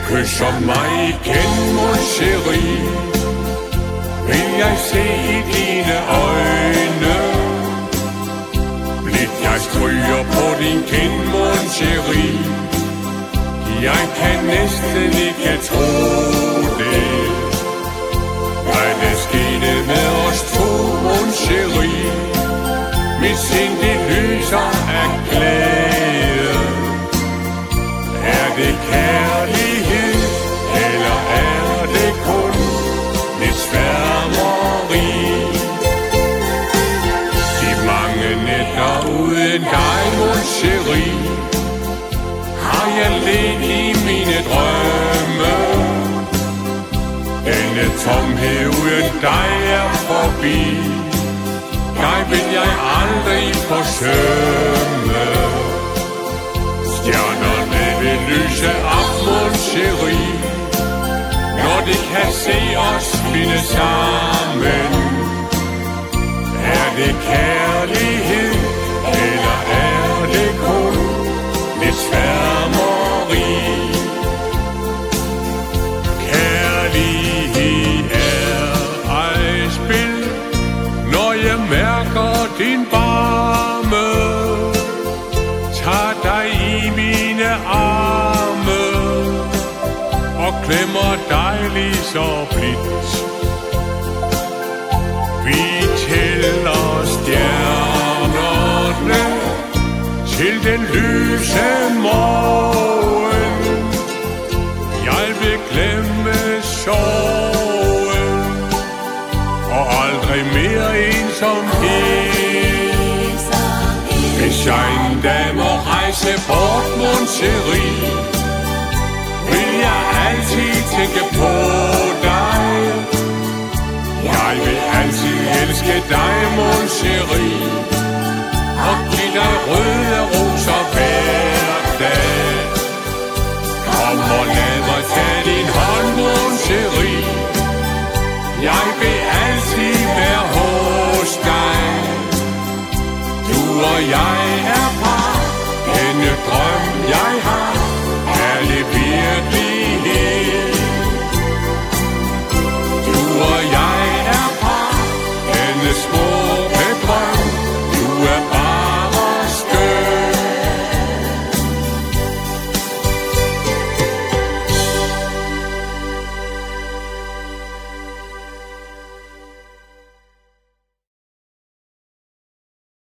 kysser mig igen, mon chérie, vil jeg se i dine øjne. Blidt jeg stryger på din kind, mon chérie, jeg kan næsten ikke tro det. Hvad der skete med os to, mon chérie, mit sind det lyser af glæde. Er det kærlighed, eller er det kun lidt sværmeri? De mange nætter uden dig, mon chérie, har jeg ledt i mine drømme. Denne tomhed uden dig er forbi, dig vil jeg aldrig forsømme. Stjernerne vil lyse op, mon chérie, når de kan se os finde sammen. Er det kærlighed, eller er det kun lidt sværmeri? Kærlighed er ej spil, når jeg mærker din varme, tager dig i mine arme og klemmer dig lige så blidt. Vi tæller stjernerne til den lyse morgen. Jeg vil glemme sorgen og aldrig mere ensomhed. Hvis jeg en dag må rejse bort, mon chérie, vil jeg altid tænke på dig. Jeg vil altid elske dig, mon chérie, og give dig røde roser hver dag. Kom og lad mig tage din hånd, mon chérie, jeg vil altid være hos dig. Du og jeg